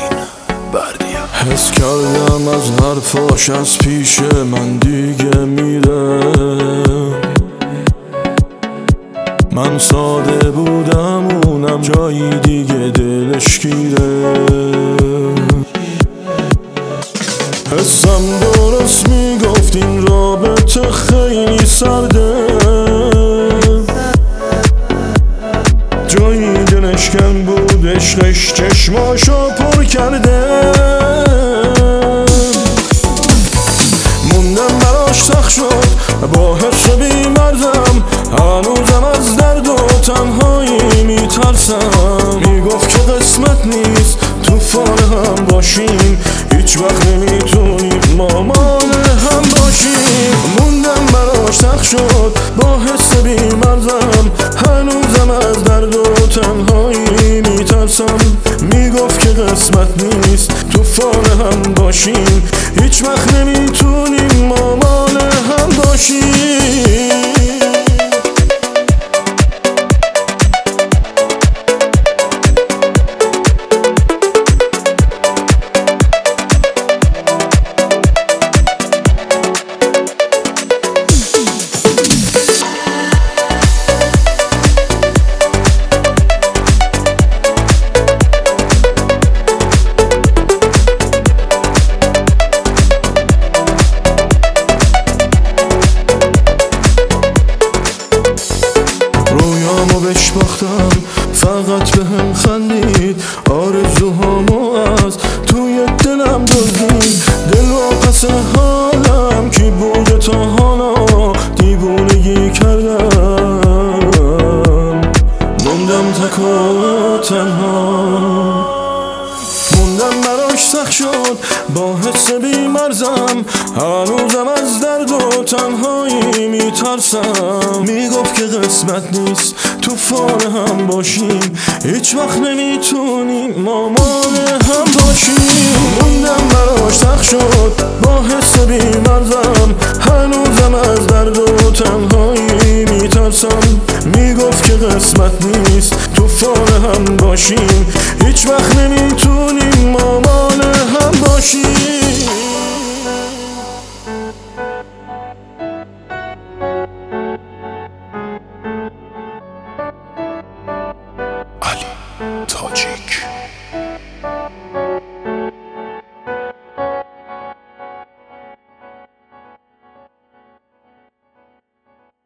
بردیا. حس کردم از حرفاش از پیش من دیگه میره. من ساده بودم اونم جایی دیگه دلش گیره. حسم درست میگفت این رابطه خیلی سرده. جایی دلش کم بود عشقش چشماشو پر کرده. موندم براش سخت شد با حس بی‌مرزم. هنوزم از درد و تنهایی میترسم. میگفت که قسمت نیست طوفان هم باشیم. هیچ وقت نمیتونیم مامان هم باشیم. موندم براش سخت شد با حس بی‌مرزم. هنوزم از درد و تنهایی میترسم. میگفت که قسمت نیست طوفان هم باشیم. هیچ وقت نمیتونیم مامان هم باشیم. رویامو بهش باختم فقط به هم خندید. آرزوهامو از توی دلم دزدید. دل واپس حالم کی بوده تا حالا دیوونگی کردم. موندم تک و تنها. موندم براش سخت شد با حس بی‌مرزم. هنوزم از درد و تنهایی میترسم. میگفت که قسمت نیست طوفان هم باشیم. هیچ وقت نمیتونیم مامان هم باشیم. موندم براش سخت شد با حس بی‌مرزم. هنوزم از درد و تنهایی میترسم. میگفت که قسمت نیست طوفان هم باشیم. هیچ وقت نمیتونیم